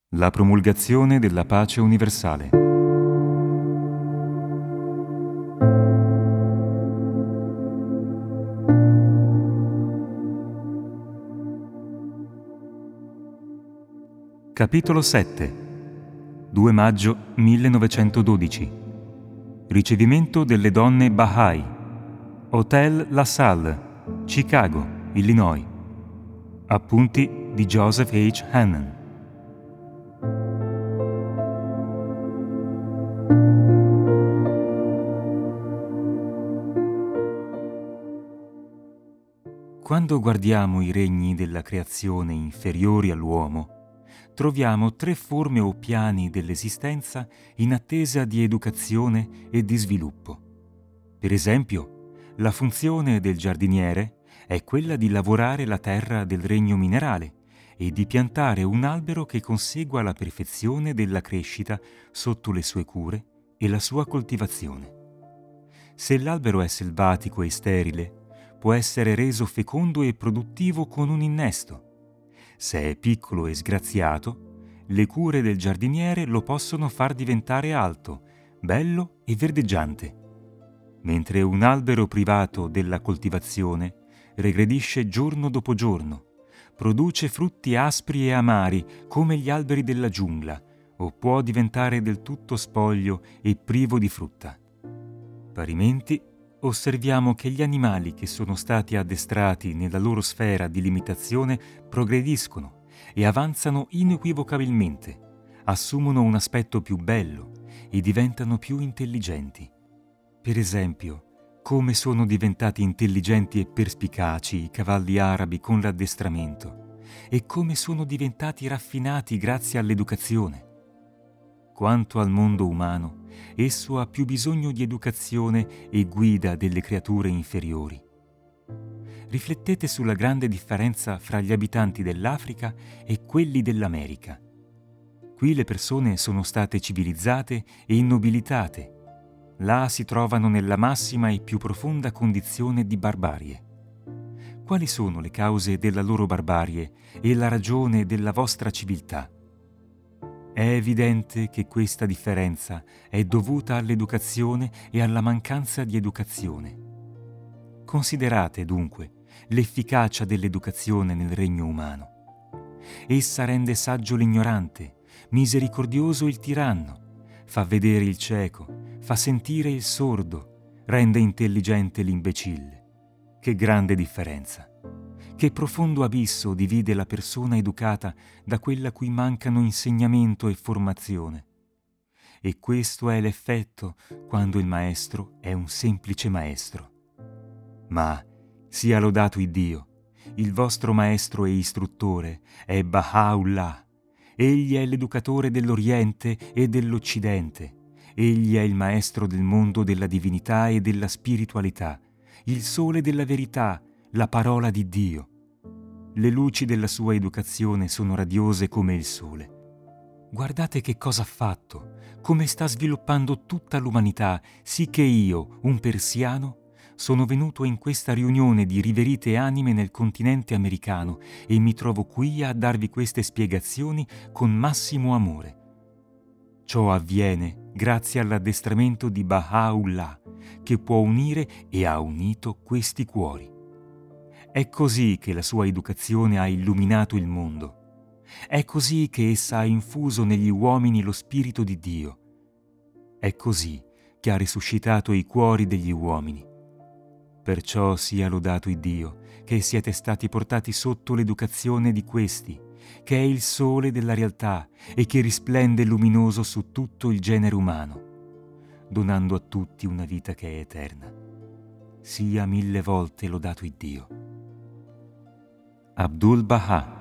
La promulgazione della pace universale. Capitolo 7. 2 maggio 1912. Ricevimento delle donne Bahá'í. Hotel La Salle, Chicago, Illinois. Appunti di Joseph H. Hannan. Quando guardiamo i regni della creazione inferiori all'uomo, troviamo 3 forme o piani dell'esistenza in attesa di educazione e di sviluppo. Per esempio, la funzione del giardiniere è quella di lavorare la terra del regno minerale e di piantare un albero che consegua la perfezione della crescita sotto le sue cure e la sua coltivazione. Se l'albero è selvatico e sterile, può essere reso fecondo e produttivo con un innesto. Se è piccolo e sgraziato, le cure del giardiniere lo possono far diventare alto, bello e verdeggiante. Mentre un albero privato della coltivazione regredisce giorno dopo giorno, produce frutti aspri e amari come gli alberi della giungla, o può diventare del tutto spoglio e privo di frutta. Parimenti, osserviamo che gli animali che sono stati addestrati nella loro sfera di limitazione progrediscono e avanzano inequivocabilmente, assumono un aspetto più bello e diventano più intelligenti. Per esempio, come sono diventati intelligenti e perspicaci i cavalli arabi con l'addestramento e come sono diventati raffinati grazie all'educazione. Quanto al mondo umano, esso ha più bisogno di educazione e guida delle creature inferiori. Riflettete sulla grande differenza fra gli abitanti dell'Africa e quelli dell'America. Qui le persone sono state civilizzate e innobilitate. Là si trovano nella massima e più profonda condizione di barbarie. Quali sono le cause della loro barbarie e la ragione della vostra civiltà? È evidente che questa differenza è dovuta all'educazione e alla mancanza di educazione. Considerate dunque l'efficacia dell'educazione nel regno umano. Essa rende saggio l'ignorante, misericordioso il tiranno, fa vedere il cieco, fa sentire il sordo, rende intelligente l'imbecille. Che grande differenza! Che profondo abisso divide la persona educata da quella a cui mancano insegnamento e formazione. E questo è l'effetto quando il maestro è un semplice maestro. Ma sia lodato Iddio, il vostro maestro e istruttore è Baha'u'llah. Egli è l'educatore dell'Oriente e dell'Occidente. Egli è il maestro del mondo della divinità e della spiritualità, il sole della verità, la parola di Dio. Le luci della sua educazione sono radiose come il sole. Guardate che cosa ha fatto, come sta sviluppando tutta l'umanità, sì che io, un persiano, sono venuto in questa riunione di riverite anime nel continente americano e mi trovo qui a darvi queste spiegazioni con massimo amore. Ciò avviene grazie all'addestramento di Baha'u'llah, che può unire e ha unito questi cuori. È così che la sua educazione ha illuminato il mondo. È così che essa ha infuso negli uomini lo Spirito di Dio. È così che ha risuscitato i cuori degli uomini. Perciò sia lodato Iddio che siete stati portati sotto l'educazione di questi, che è il sole della realtà e che risplende luminoso su tutto il genere umano, donando a tutti una vita che è eterna. Sia 1000 volte lodato Iddio. Abdul Baha.